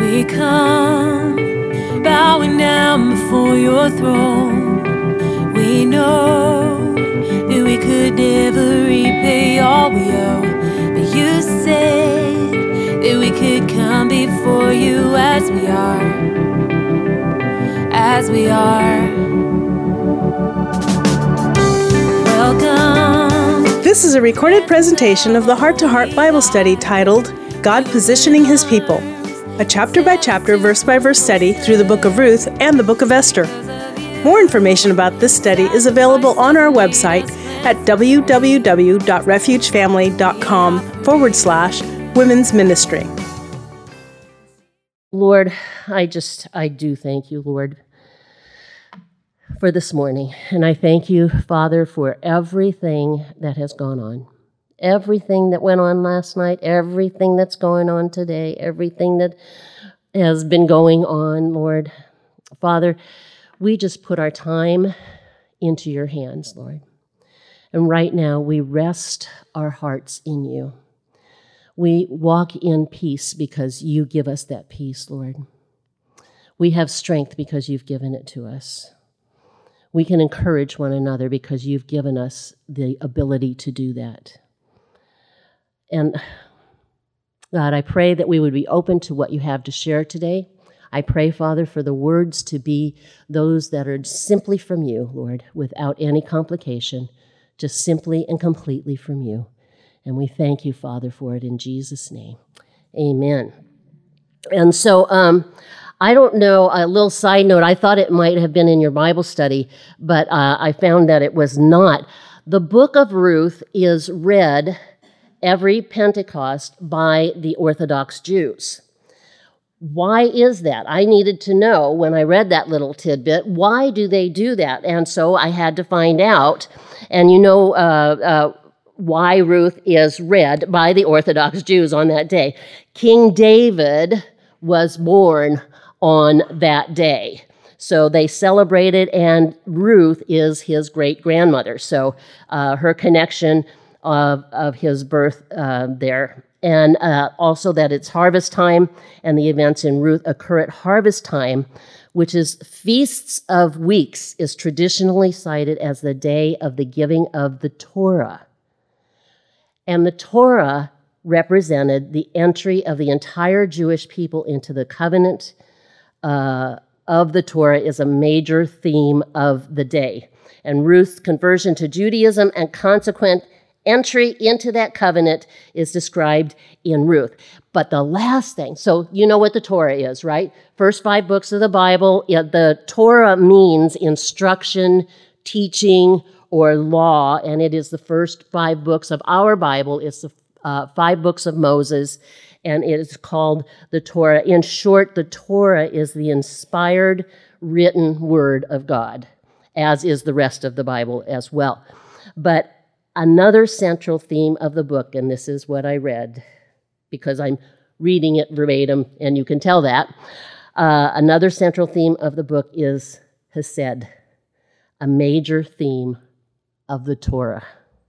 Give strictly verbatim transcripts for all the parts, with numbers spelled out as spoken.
we come, bowing down before your throne. We know that we could never repay all we owe, but you said that we could come before you as we are, as we are. Welcome. This is a recorded presentation of the Heart to Heart Bible study titled, God Positioning His People, a chapter-by-chapter, verse-by-verse study through the book of Ruth and the book of Esther. More information about this study is available on our website at www.refugefamily.com forward slash women's ministry. Lord, I just, I do thank you, Lord, for this morning. And I thank you, Father, for everything that has gone on. Everything that went on last night, everything that's going on today, everything that has been going on, Lord. Father, we just put our time into your hands, Lord. And right now, we rest our hearts in you. We walk in peace because you give us that peace, Lord. We have strength because you've given it to us. We can encourage one another because you've given us the ability to do that. And God, I pray that we would be open to what you have to share today. I pray, Father, for the words to be those that are simply from you, Lord, without any complication, just simply and completely from you. And we thank you, Father, for it in Jesus' name. Amen. And so um, I don't know, a little side note, I thought it might have been in your Bible study, but uh, I found that it was not. The book of Ruth is read every Pentecost by the Orthodox Jews. Why is that? I needed to know when I read that little tidbit, why do they do that? And so I had to find out. And you know uh, uh, why Ruth is read by the Orthodox Jews on that day. King David was born on that day. So they celebrated, and Ruth is his great-grandmother. So uh, her connection Of, of his birth uh, there. And uh, also that it's harvest time, and the events in Ruth occur at harvest time, which is Feasts of Weeks, is traditionally cited as the day of the giving of the Torah. And the Torah represented the entry of the entire Jewish people into the covenant uh, of the Torah is a major theme of the day. And Ruth's conversion to Judaism and consequent entry into that covenant is described in Ruth. But the last thing, so you know what the Torah is, right? First five books of the Bible, the Torah means instruction, teaching, or law, and it is the first five books of our Bible. It's the uh, five books of Moses, and it is called the Torah. In short, the Torah is the inspired, written word of God, as is the rest of the Bible as well. But another central theme of the book, and this is what I read, because I'm reading it verbatim, and you can tell that. Uh, another central theme of the book is Hesed, a major theme of the Torah.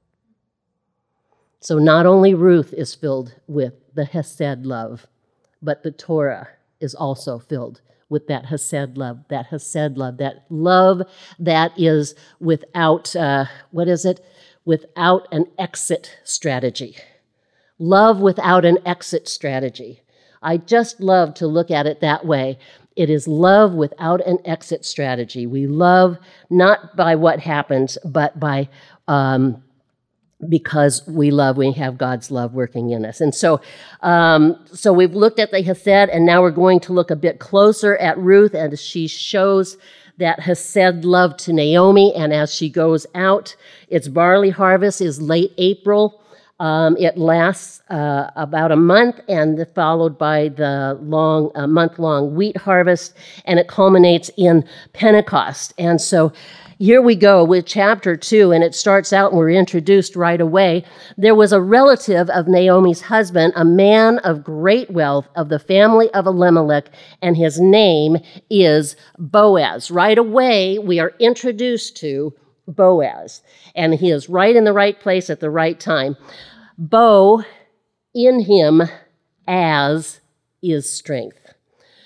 So not only Ruth is filled with the Hesed love, but the Torah is also filled with that Hesed love, that Hesed love, that love that is without, uh, what is it? Without an exit strategy. Love without an exit strategy. I just love to look at it that way. It is love without an exit strategy. We love not by what happens, but by um, because we love, we have God's love working in us. And so, um, so we've looked at the Hesed, and now we're going to look a bit closer at Ruth, and she shows that Hesed love to Naomi, and as she goes out, its barley harvest is late April. Um, it lasts uh, about a month, and followed by the long, uh, month-long wheat harvest, and it culminates in Pentecost. And so here we go with chapter two, and it starts out, and we're introduced right away. There was a relative of Naomi's husband, a man of great wealth of the family of Elimelech, and his name is Boaz. Right away, we are introduced to Boaz, and he is right in the right place at the right time. Bo, in him, as is strength.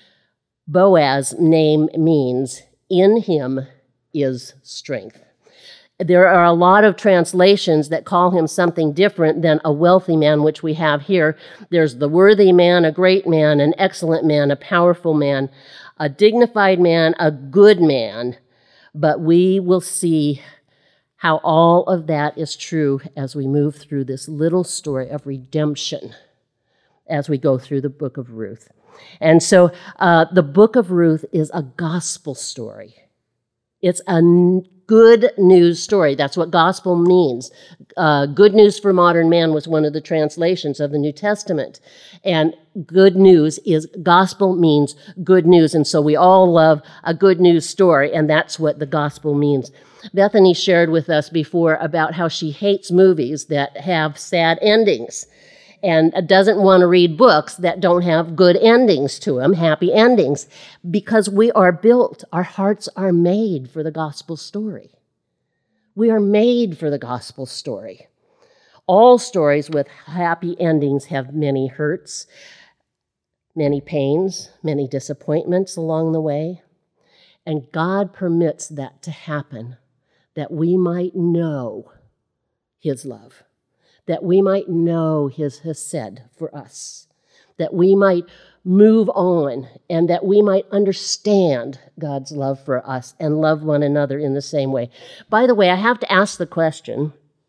Boaz name means in him is strength. There are a lot of translations that call him something different than a wealthy man, which we have here. There's the worthy man, a great man, an excellent man, a powerful man, a dignified man, a good man. But we will see how all of that is true as we move through this little story of redemption as we go through the book of Ruth. And so uh, the book of Ruth is a gospel story. It's a good news story. That's what gospel means. Uh, good news for modern man was one of the translations of the New Testament. And good news is, gospel means good news. And so we all love a good news story, and that's what the gospel means. Bethany shared with us before about how she hates movies that have sad endings and doesn't want to read books that don't have good endings to them, happy endings, because we are built, our hearts are made for the gospel story. We are made for the gospel story. All stories with happy endings have many hurts, many pains, many disappointments along the way, and God permits that to happen, that we might know his love, that we might know his hesed for us, that we might move on, and that we might understand God's love for us and love one another in the same way. By the way, I have to ask the question,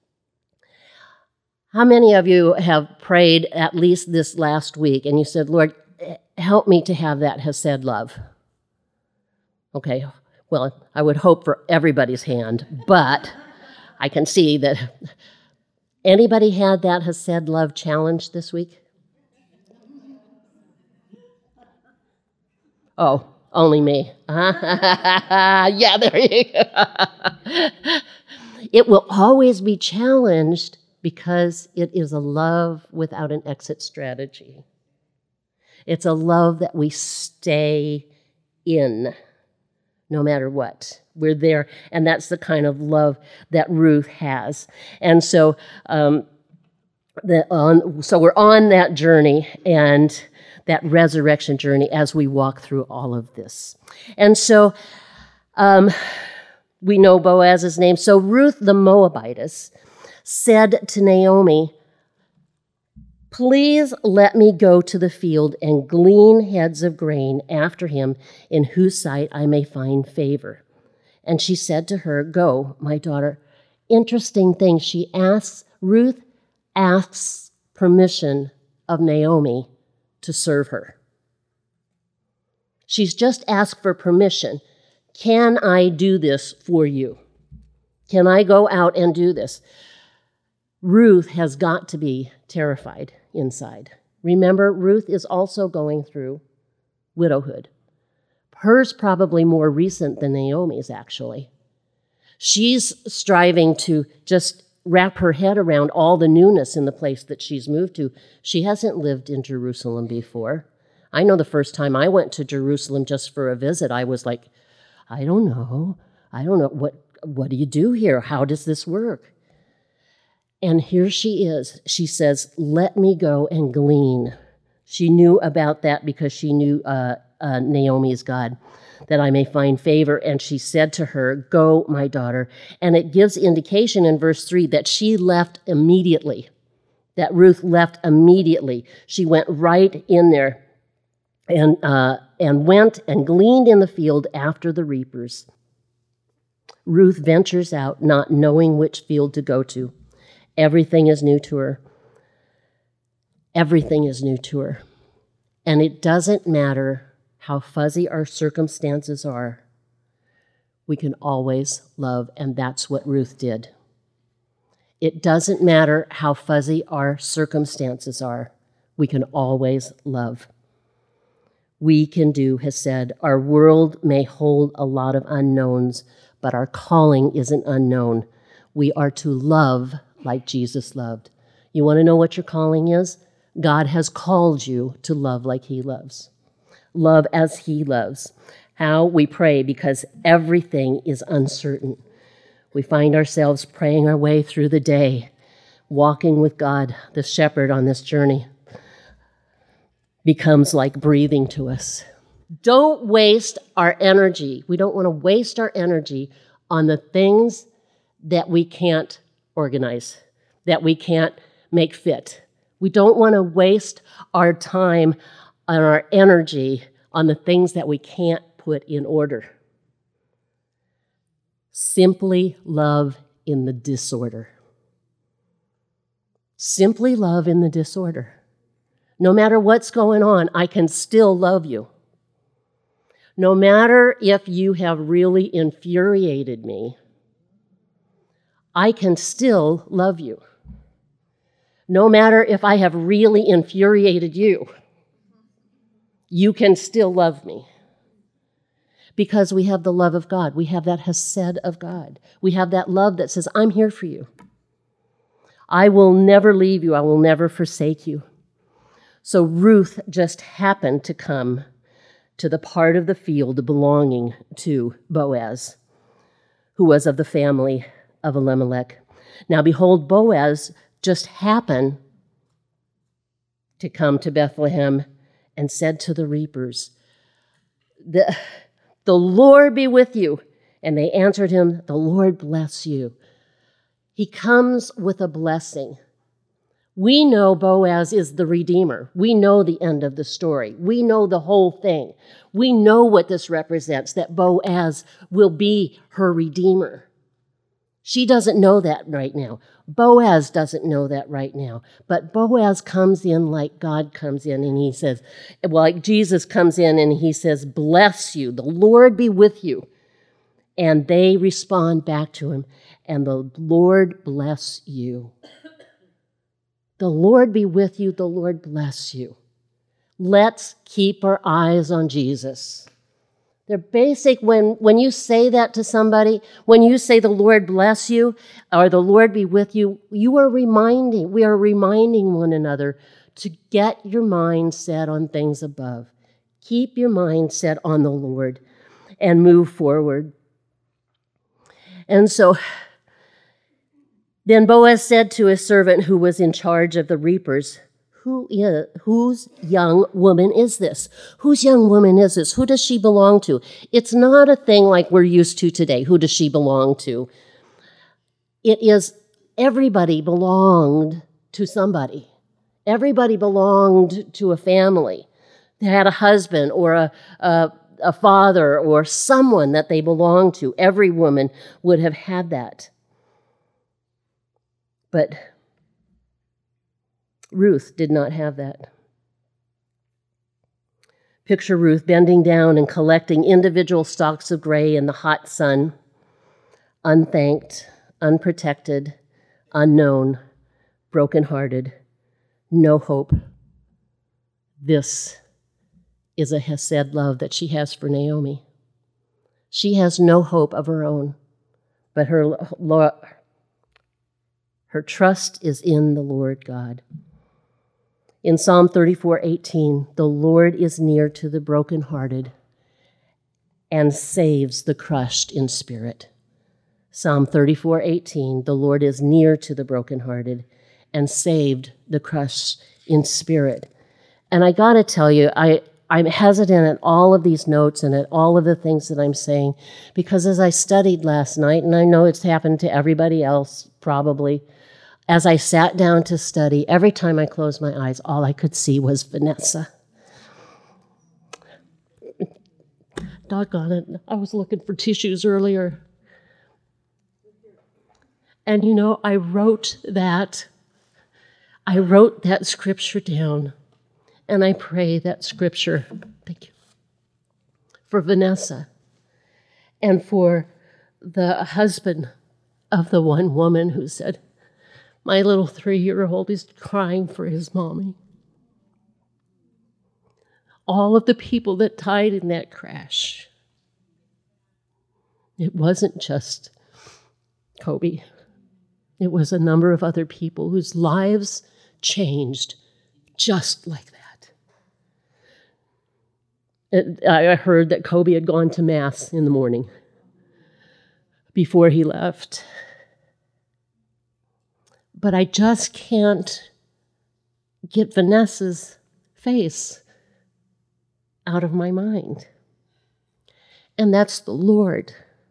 how many of you have prayed at least this last week and you said, Lord, help me to have that hesed love? Okay, well, I would hope for everybody's hand, but I can see that. Anybody had that hesed love challenge this week? Oh, only me. Yeah, there you go. It will always be challenged because it is a love without an exit strategy. It's a love that we stay in no matter what. We're there, and that's the kind of love that Ruth has. And so, um, the, on, so we're on that journey and that resurrection journey as we walk through all of this. And so, um, we know Boaz's name. So Ruth the Moabitess said to Naomi, "Please let me go to the field and glean heads of grain after him, in whose sight I may find favor." And she said to her, "Go, my daughter." Interesting thing, she asks, Ruth asks permission of Naomi to serve her. She's just asked for permission. Can I do this for you? Can I go out and do this? Ruth has got to be terrified inside. Remember, Ruth is also going through widowhood. Hers probably more recent than Naomi's, actually. She's striving to just wrap her head around all the newness in the place that she's moved to. She hasn't lived in Jerusalem before. I know the first time I went to Jerusalem just for a visit, I was like, I don't know. I don't know. What, what do you do here? How does this work? And here she is. She says, let me go and glean. She knew about that because she knew uh, uh, Naomi's God, that I may find favor. And she said to her, "Go, my daughter." And it gives indication in verse three that she left immediately, that Ruth left immediately. She went right in there and, uh, and went and gleaned in the field after the reapers. Ruth ventures out, not knowing which field to go to. Everything is new to her. Everything is new to her. And it doesn't matter how fuzzy our circumstances are. We can always love, and that's what Ruth did. It doesn't matter how fuzzy our circumstances are. We can always love. We can do hesed. Our world may hold a lot of unknowns, but our calling isn't unknown. We are to love like Jesus loved. You want to know what your calling is? God has called you to love like he loves. Love as he loves. How? We pray because everything is uncertain. We find ourselves praying our way through the day, walking with God, the shepherd on this journey. Becomes like breathing to us. Don't waste our energy. We don't want to waste our energy on the things that we can't organize, that we can't make fit. We don't want to waste our time and our energy on the things that we can't put in order. Simply love in the disorder. Simply love in the disorder. No matter what's going on, I can still love you. No matter if you have really infuriated me, I can still love you. No matter if I have really infuriated you, you can still love me. Because we have the love of God. We have that hesed of God. We have that love that says, I'm here for you. I will never leave you. I will never forsake you. So Ruth just happened to come to the part of the field belonging to Boaz, who was of the family of Elimelech. Now behold, Boaz just happened to come to Bethlehem and said to the reapers, the, the Lord be with you. And they answered him, the Lord bless you. He comes with a blessing. We know Boaz is the Redeemer. We know the end of the story. We know the whole thing. We know what this represents, that Boaz will be her Redeemer. She doesn't know that right now. Boaz doesn't know that right now. But Boaz comes in like God comes in, and he says, well, like Jesus comes in and he says, bless you, the Lord be with you. And they respond back to him, and the Lord bless you. The Lord be with you, the Lord bless you. Let's keep our eyes on Jesus. They're basic. When, when you say that to somebody, when you say the Lord bless you or the Lord be with you, you are reminding, we are reminding one another to get your mind set on things above. Keep your mind set on the Lord and move forward. And so then Boaz said to his servant who was in charge of the reapers, Who is, whose young woman is this? Whose young woman is this? Who does she belong to? It's not a thing like we're used to today. Who does she belong to? It is everybody belonged to somebody. Everybody belonged to a family. They had a husband or a, a, a father or someone that they belonged to. Every woman would have had that. But Ruth did not have that. Picture Ruth bending down and collecting individual stalks of gray in the hot sun, unthanked, unprotected, unknown, brokenhearted, no hope. This is a hesed love that she has for Naomi. She has no hope of her own, but her, her trust is in the Lord God. In Psalm thirty-four eighteen, the Lord is near to the brokenhearted and saves the crushed in spirit. Psalm thirty-four eighteen, the Lord is near to the brokenhearted and saved the crushed in spirit. And I got to tell you, I, I'm hesitant at all of these notes and at all of the things that I'm saying, because as I studied last night, and I know it's happened to everybody else probably, as I sat down to study, every time I closed my eyes, all I could see was Vanessa. Doggone it, I was looking for tissues earlier. And you know, I wrote that, I wrote that scripture down, and I pray that scripture, thank you, for Vanessa and for the husband of the one woman who said, my little three-year-old is crying for his mommy. All of the people that died in that crash. It wasn't just Kobe. It was a number of other people whose lives changed just like that. It, I heard that Kobe had gone to Mass in the morning before he left. But I just can't get Vanessa's face out of my mind. And that's the Lord.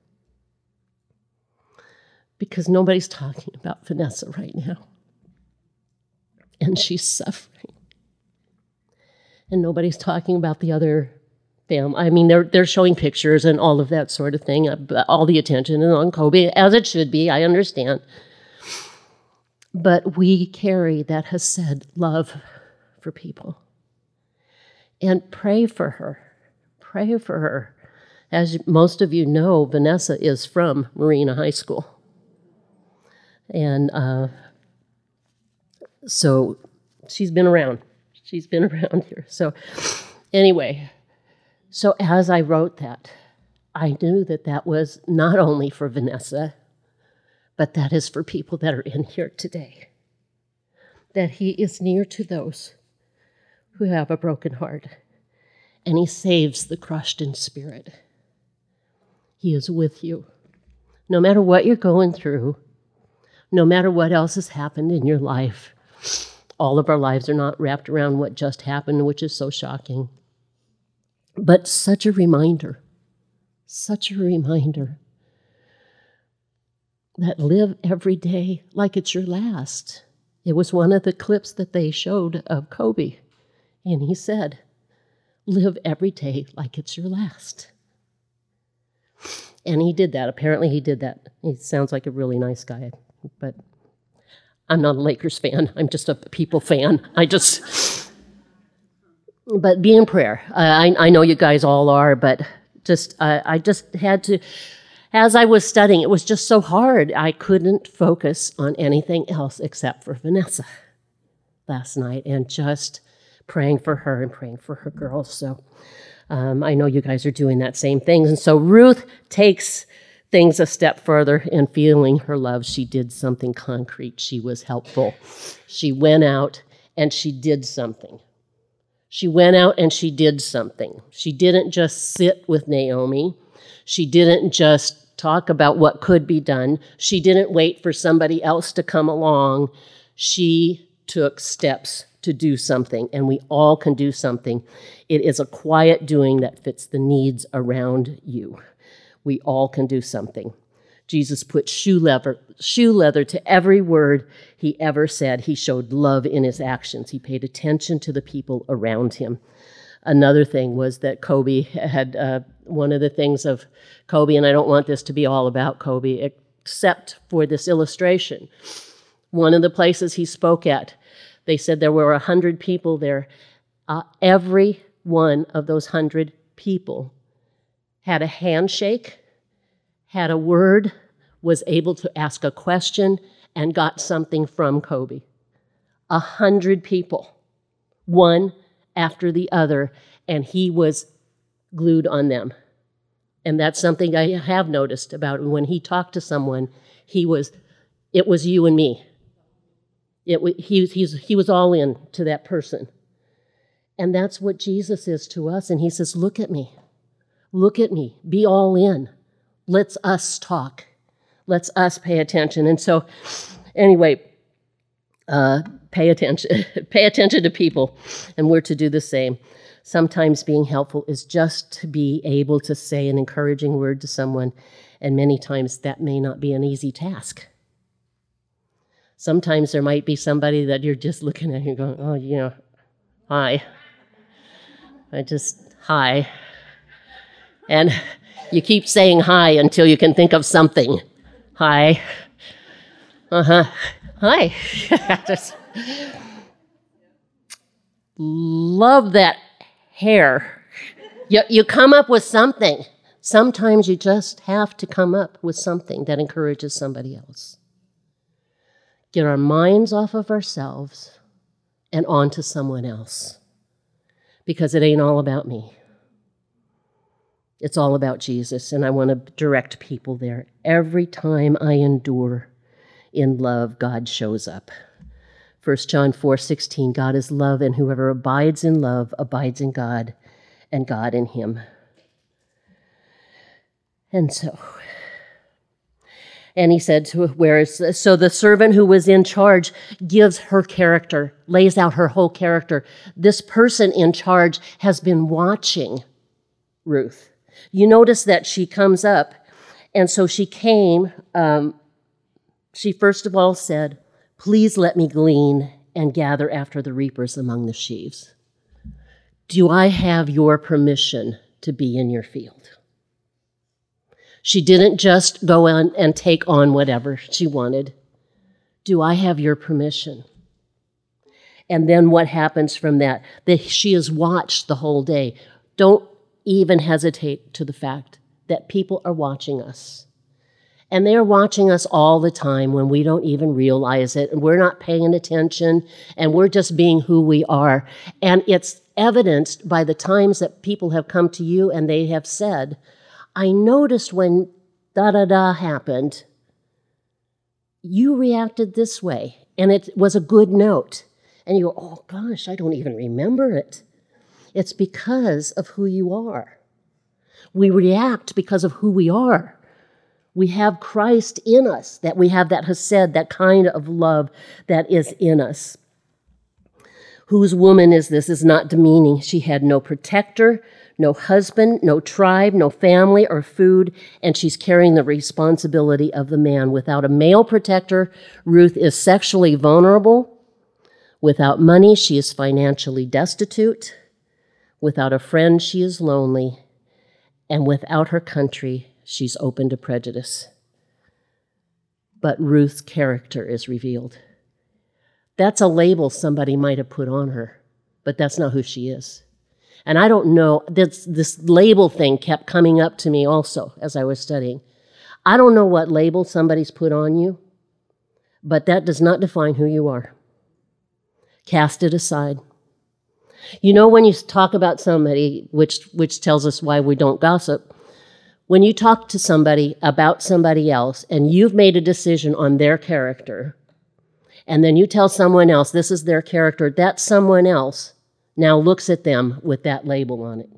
Because nobody's talking about Vanessa right now. And she's suffering. And nobody's talking about the other family. I mean, they're they're showing pictures and all of that sort of thing. All the attention is on Kobe, as it should be, I understand. But we carry that Hesed love for people. And pray for her. Pray for her. As most of you know, Vanessa is from Marina High School. And uh, so she's been around. She's been around here. So anyway, so as I wrote that, I knew that that was not only for Vanessa, but that is for people that are in here today. That He is near to those who have a broken heart, and He saves the crushed in spirit. He is with you. No matter what you're going through, no matter what else has happened in your life, all of our lives are not wrapped around what just happened, which is so shocking. But such a reminder, such a reminder that live every day like it's your last. It was one of the clips that they showed of Kobe, and he said, live every day like it's your last. And he did that. Apparently he did that. He sounds like a really nice guy, but I'm not a Lakers fan. I'm just a people fan. I just, but be in prayer. Uh, I, I know you guys all are, but just, uh, I just had to, as I was studying, it was just so hard. I couldn't focus on anything else except for Vanessa last night and just praying for her and praying for her girls. So um, I know you guys are doing that same thing. And so Ruth takes things a step further in feeling her love. She did something concrete. She was helpful. She went out and she did something. She went out and she did something. She didn't just sit with Naomi. She didn't just talk about what could be done. She didn't wait for somebody else to come along. She took steps to do something, and we all can do something. It is a quiet doing that fits the needs around you. We all can do something. Jesus put shoe leather, shoe leather to every word he ever said. He showed love in his actions. He paid attention to the people around him. Another thing was that Kobe had, uh, one of the things of Kobe, and I don't want this to be all about Kobe, except for this illustration. One of the places he spoke at, they said there were a hundred people there. Uh, every one of those hundred people had a handshake, had a word, was able to ask a question, and got something from Kobe. A hundred people, one after the other, and he was glued on them. And that's something I have noticed about him. When he talked to someone, he was, it was you and me. It, he, he's, he was all in to that person. And that's what Jesus is to us. And he says, look at me. Look at me. Be all in. Let's us talk. Let's us pay attention. And so, anyway, uh, pay attention. Pay attention to people. And we're to do the same. Sometimes being helpful is just to be able to say an encouraging word to someone. And many times that may not be an easy task. Sometimes there might be somebody that you're just looking at and going, oh, you know, hi. I just, hi. And you keep saying hi until you can think of something. Hi. Uh-huh. Hi. Just love that hair. You, you come up with something. Sometimes you just have to come up with something that encourages somebody else. Get our minds off of ourselves and onto someone else. Because it ain't all about me. It's all about Jesus, and I want to direct people there. Every time I endure in love, God shows up. First John four sixteen, God is love, and whoever abides in love abides in God, and God in him. And so, And he said, to, whereas, so the servant who was in charge gives her character, lays out her whole character. This person in charge has been watching Ruth. You notice that she comes up, and so she came, um, she first of all said, please let me glean and gather after the reapers among the sheaves. Do I have your permission to be in your field? She didn't just go on and take on whatever she wanted. Do I have your permission? And then what happens from that? That she is watched the whole day. Don't even hesitate to the fact that people are watching us. And they are watching us all the time when we don't even realize it, and we're not paying attention, and we're just being who we are. And it's evidenced by the times that people have come to you and they have said, I noticed when da-da-da happened, you reacted this way, and it was a good note. And you go, oh gosh, I don't even remember it. It's because of who you are. We react because of who we are. We have Christ in us, that we have that hesed, that kind of love that is in us. Whose woman is this? Is not demeaning. She had no protector, no husband, no tribe, no family or food, and she's carrying the responsibility of the man. Without a male protector, Ruth is sexually vulnerable. Without money, she is financially destitute. Without a friend, she is lonely. And without her country, she's open to prejudice. But Ruth's character is revealed. That's a label somebody might have put on her, but that's not who she is. And I don't know, this, this label thing kept coming up to me also as I was studying. I don't know what label somebody's put on you, but that does not define who you are. Cast it aside. You know, when you talk about somebody, which, which tells us why we don't gossip, when you talk to somebody about somebody else and you've made a decision on their character, and then you tell someone else this is their character, that someone else now looks at them with that label on it.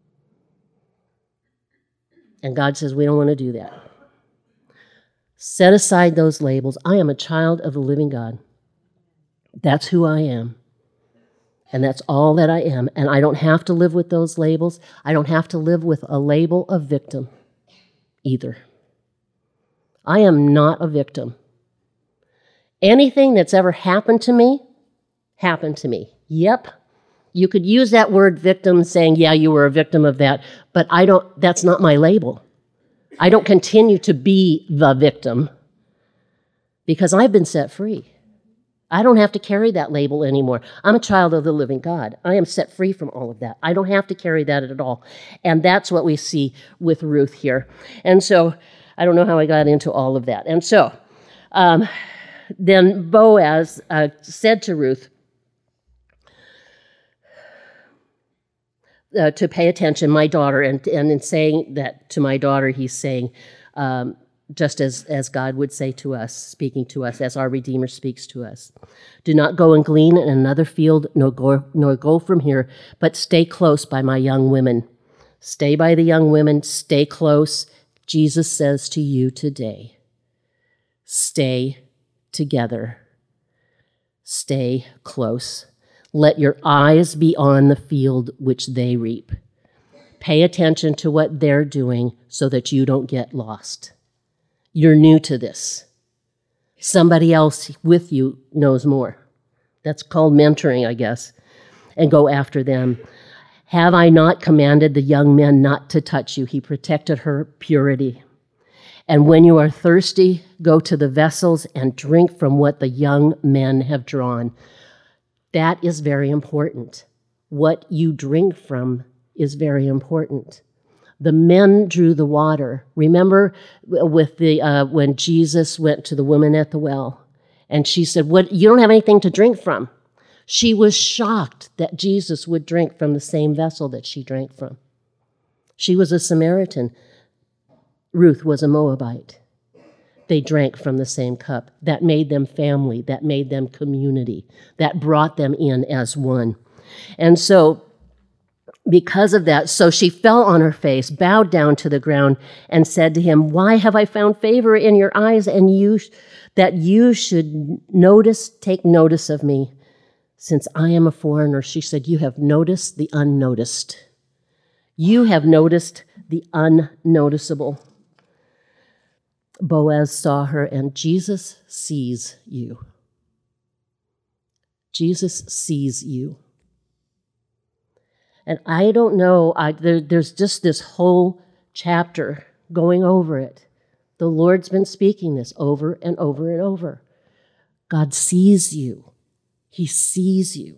And God says, we don't want to do that. Set aside those labels. I am a child of the living God. That's who I am. And that's all that I am. And I don't have to live with those labels. I don't have to live with a label of victim either. I am not a victim. Anything that's ever happened to me, happened to me. Yep. You could use that word victim saying, yeah, you were a victim of that, but I don't, that's not my label. I don't continue to be the victim because I've been set free. I don't have to carry that label anymore. I'm a child of the living God. I am set free from all of that. I don't have to carry that at all. And that's what we see with Ruth here. And so I don't know how I got into all of that. And so um, then Boaz uh, said to Ruth, Uh, to pay attention, my daughter, and, and in saying that to my daughter, he's saying, um, just as, as God would say to us, speaking to us, as our Redeemer speaks to us. Do not go and glean in another field, nor go, nor go from here, but stay close by my young women. Stay by the young women, stay close. Jesus says to you today, stay together, stay close. Let your eyes be on the field which they reap. Pay attention to what they're doing so that you don't get lost. You're new to this. Somebody else with you knows more. That's called mentoring, I guess. And go after them. Have I not commanded the young men not to touch you? He protected her purity. And when you are thirsty, go to the vessels and drink from what the young men have drawn. That is very important. What you drink from is very important. The men drew the water. Remember with the uh, when Jesus went to the woman at the well, and she said, "What? You don't have anything to drink from." She was shocked that Jesus would drink from the same vessel that she drank from. She was a Samaritan. Ruth was a Moabite. They drank from the same cup. That made them family. That made them community. That brought them in as one. And so because of that. So she fell on her face, bowed down to the ground, and said to him, "Why have I found favor in your eyes, and you that you should notice, take notice of me, since I am a foreigner?" She said, "You have noticed the unnoticed. You have noticed the unnoticeable." Boaz saw her, and Jesus sees you. Jesus sees you. And I don't know, I, there, there's just this whole chapter going over it. The Lord's been speaking this over and over and over. God sees you. He sees you.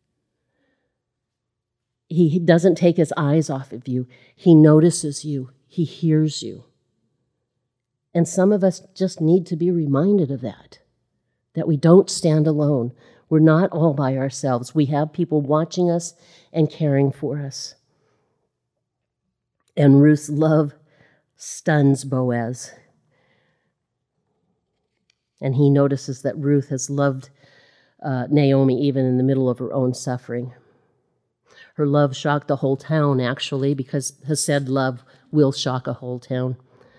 He, he doesn't take his eyes off of you. He notices you. He hears you. And some of us just need to be reminded of that, that we don't stand alone. We're not all by ourselves. We have people watching us and caring for us. And Ruth's love stuns Boaz. And he notices that Ruth has loved uh, Naomi even in the middle of her own suffering. Her love shocked the whole town, actually, because Hesed love will shock a whole town.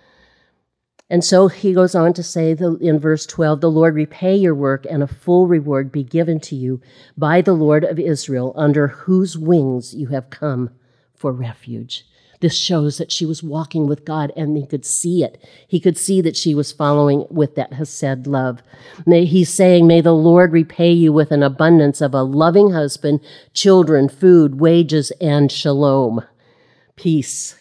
And so he goes on to say in verse twelve, "The Lord repay your work, and a full reward be given to you by the Lord of Israel, under whose wings you have come for refuge." This shows that she was walking with God, and he could see it. He could see that she was following with that Hesed love. May, he's saying, "May the Lord repay you with an abundance of a loving husband, children, food, wages, and shalom." Peace.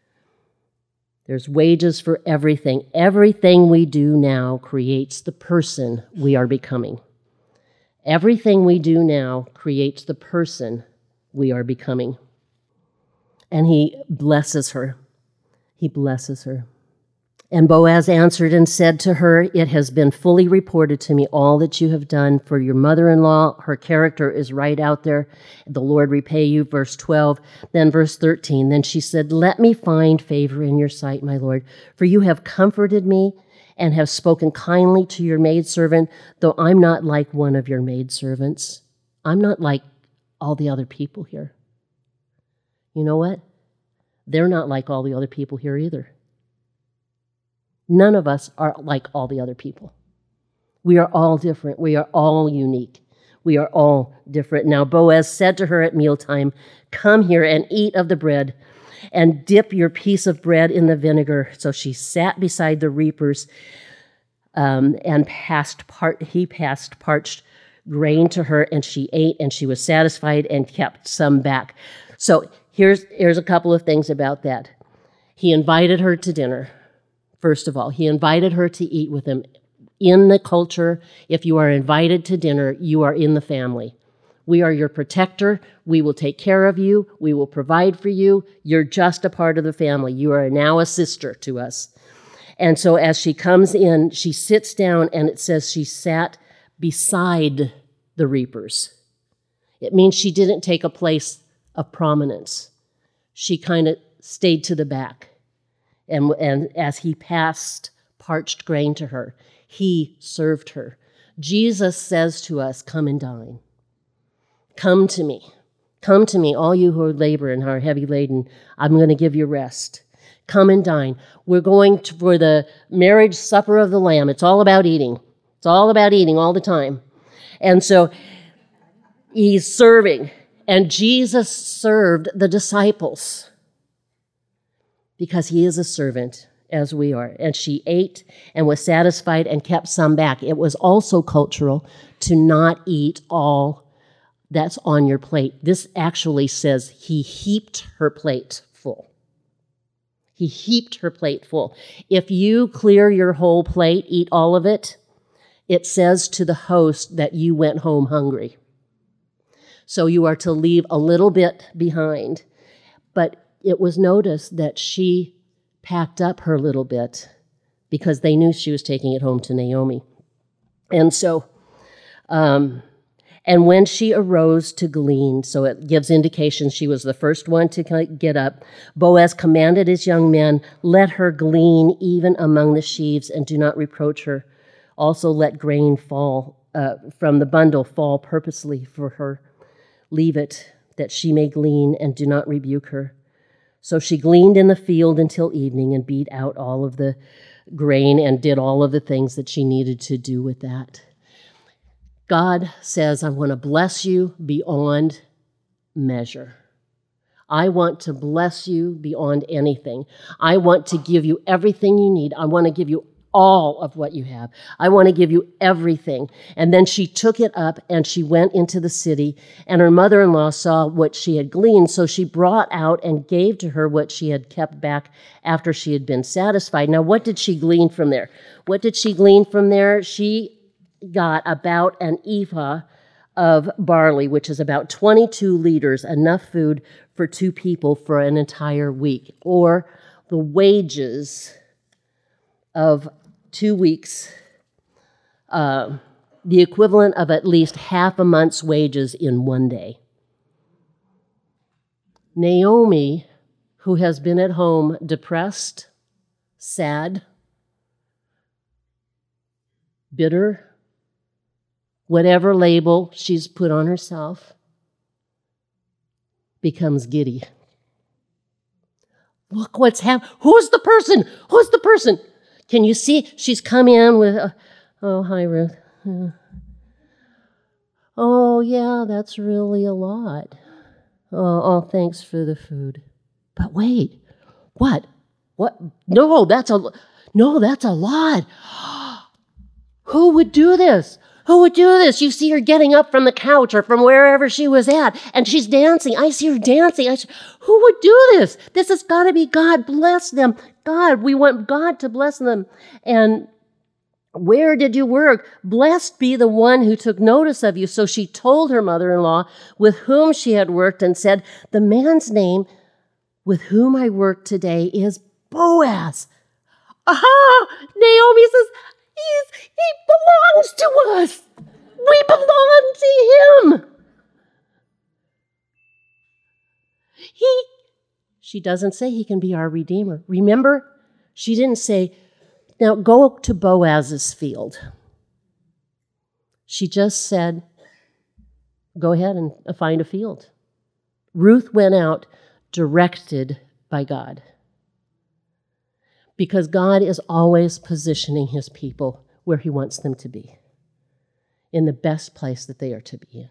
There's wages for everything. Everything we do now creates the person we are becoming. Everything we do now creates the person we are becoming. And he blesses her. He blesses her. And Boaz answered and said to her, "It has been fully reported to me all that you have done for your mother-in-law. Her character is right out there. The Lord repay you." Verse twelve. Then verse thirteen. Then she said, "Let me find favor in your sight, my Lord, for you have comforted me and have spoken kindly to your maidservant, though I'm not like one of your maidservants. I'm not like all the other people here." You know what? They're not like all the other people here either. None of us are like all the other people. We are all different. We are all unique. We are all different. Now Boaz said to her at mealtime, "Come here and eat of the bread, and dip your piece of bread in the vinegar." So she sat beside the reapers, um, and passed part. he passed parched grain to her, and she ate, and she was satisfied and kept some back. So here's, here's a couple of things about that. He invited her to dinner. First of all, he invited her to eat with him. In the culture, if you are invited to dinner, you are in the family. We are your protector. We will take care of you. We will provide for you. You're just a part of the family. You are now a sister to us. And so as she comes in, she sits down, and it says she sat beside the reapers. It means she didn't take a place of prominence. She kind of stayed to the back. And, and as he passed parched grain to her, he served her. Jesus says to us, "Come and dine. Come to me. Come to me, all you who are labor and are heavy laden. I'm going to give you rest. Come and dine." We're going to, for the marriage supper of the Lamb. It's all about eating. It's all about eating all the time. And so he's serving. And Jesus served the disciples because he is a servant, as we are. And she ate and was satisfied and kept some back. It was also cultural to not eat all that's on your plate. This actually says he heaped her plate full. He heaped her plate full. If you clear your whole plate, eat all of it, it says to the host that you went home hungry. So you are to leave a little bit behind. But it was noticed that she packed up her little bit because they knew she was taking it home to Naomi. And so, um, and when she arose to glean, so it gives indication she was the first one to get up, Boaz commanded his young men, "Let her glean even among the sheaves, and do not reproach her. Also let grain fall uh, from the bundle fall purposely for her. Leave it that she may glean, and do not rebuke her. So she gleaned in the field until evening and beat out all of the grain and did all of the things that she needed to do with that. God says, I want to bless you beyond measure. I want to bless you beyond anything. I want to give you everything you need. I want to give you all of what you have. I want to give you everything. And then she took it up and she went into the city, and her mother-in-law saw what she had gleaned, so she brought out and gave to her what she had kept back after she had been satisfied. Now, what did she glean from there? What did she glean from there? She got about an ephah of barley, which is about twenty-two liters, enough food for two people for an entire week, or the wages of two weeks, uh, the equivalent of at least half a month's wages in one day. Naomi, who has been at home depressed, sad, bitter, whatever label she's put on herself, becomes giddy. Look what's happened. Who's the person? Who's the person? Can you see? She's come in with, uh, oh, hi, Ruth. Uh, oh, yeah, that's really a lot. Oh, oh, thanks for the food. But wait, what? What? No, that's a, no, that's a lot. Who would do this? Who would do this? You see her getting up from the couch or from wherever she was at, and she's dancing. I see her dancing. I say, who would do this? This has got to be God. Bless them. God, we want God to bless them. And where did you work? Blessed be the one who took notice of you. So she told her mother-in-law with whom she had worked and said, the man's name with whom I work today is Boaz. Aha! Naomi says, He's, he belongs to us. We belong to him. He, she doesn't say he can be our Redeemer. Remember, she didn't say, now go to Boaz's field. She just said, go ahead and find a field. Ruth went out directed by God. Because God is always positioning his people where he wants them to be, in the best place that they are to be in.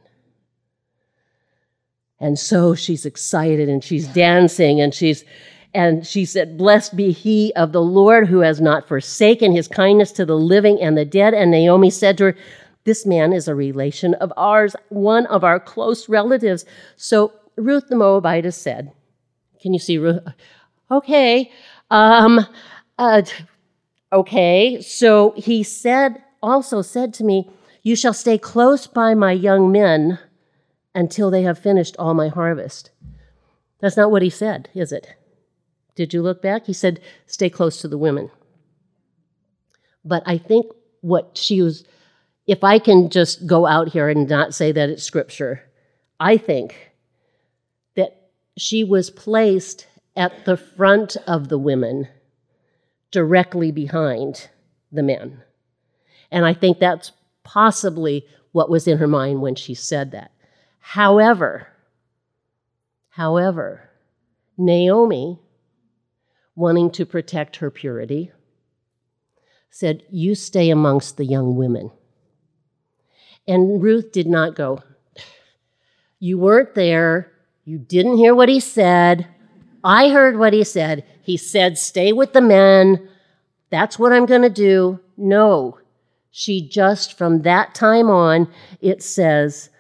And so she's excited and she's dancing and she's and she said, blessed be he of the Lord who has not forsaken his kindness to the living and the dead. And Naomi said to her, this man is a relation of ours, one of our close relatives. So Ruth the Moabitess said, can you see Ruth? Okay. Um, uh, okay, so he said, also said to me, you shall stay close by my young men until they have finished all my harvest. That's not what he said, is it? Did you look back? He said, stay close to the women. But I think what she was, if I can just go out here and not say that it's scripture, I think that she was placed at the front of the women, directly behind the men. And I think that's possibly what was in her mind when she said that. However, however, Naomi, wanting to protect her purity, said, you stay amongst the young women. And Ruth did not go, you weren't there, you didn't hear what he said, I heard what he said. He said, stay with the men. That's what I'm going to do. No. She just, from that time on, it says,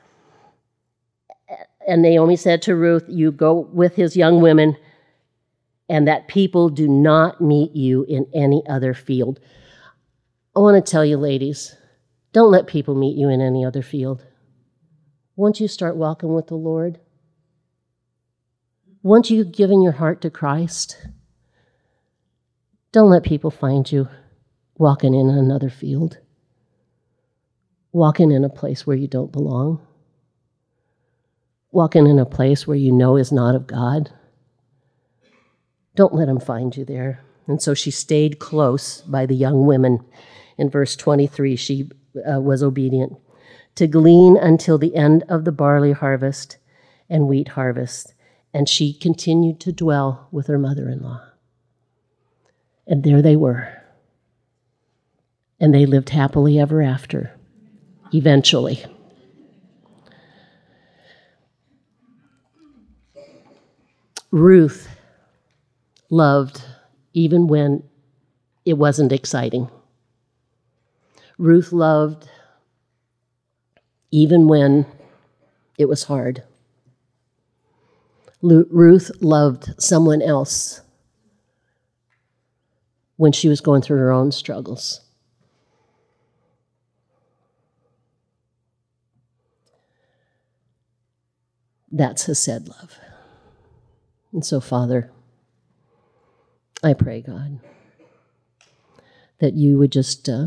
and Naomi said to Ruth, you go with his young women, and that people do not meet you in any other field. I want to tell you, ladies, don't let people meet you in any other field. Once you start walking with the Lord, once you've given your heart to Christ, don't let people find you walking in another field, walking in a place where you don't belong, walking in a place where you know is not of God. Don't let them find you there. And so she stayed close by the young women. In verse twenty-three, she uh, was obedient to glean until the end of the barley harvest. and wheat harvest, and she continued to dwell with her mother-in-law. And there they were. And they lived happily ever after, eventually. Ruth loved even when it wasn't exciting. Ruth loved even when it was hard. Lu- Ruth loved someone else when she was going through her own struggles. That's Hesed love. And so, Father, I pray, God, that you would just uh,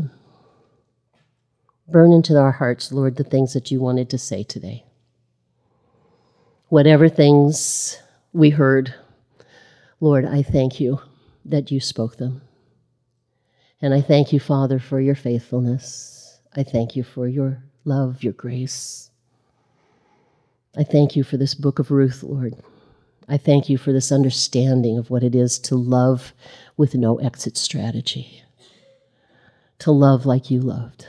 burn into our hearts, Lord, the things that you wanted to say today. Whatever things we heard, Lord, I thank you that you spoke them. And I thank you, Father, for your faithfulness. I thank you for your love, your grace. I thank you for this book of Ruth, Lord. I thank you for this understanding of what it is to love with no exit strategy, to love like you loved.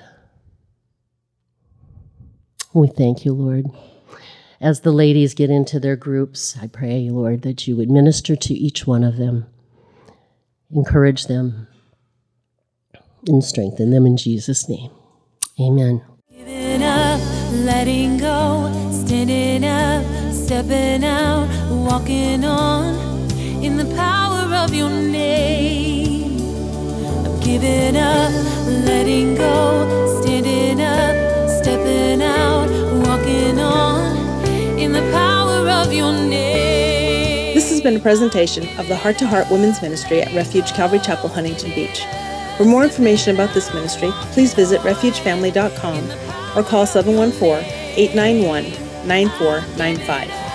We thank you, Lord. As the ladies get into their groups, I pray, Lord, that you would minister to each one of them, encourage them, and strengthen them in Jesus' name. Amen. Giving up, letting go, standing up, stepping out, walking on in the power of your name. I'm giving up, letting go, standing up, stepping out, walking on in the power of your name. This has been a presentation of the Heart to Heart Women's Ministry at Refuge Calvary Chapel, Huntington Beach. For more information about this ministry, please visit refuge family dot com or call seven one four, eight nine one, nine four nine five.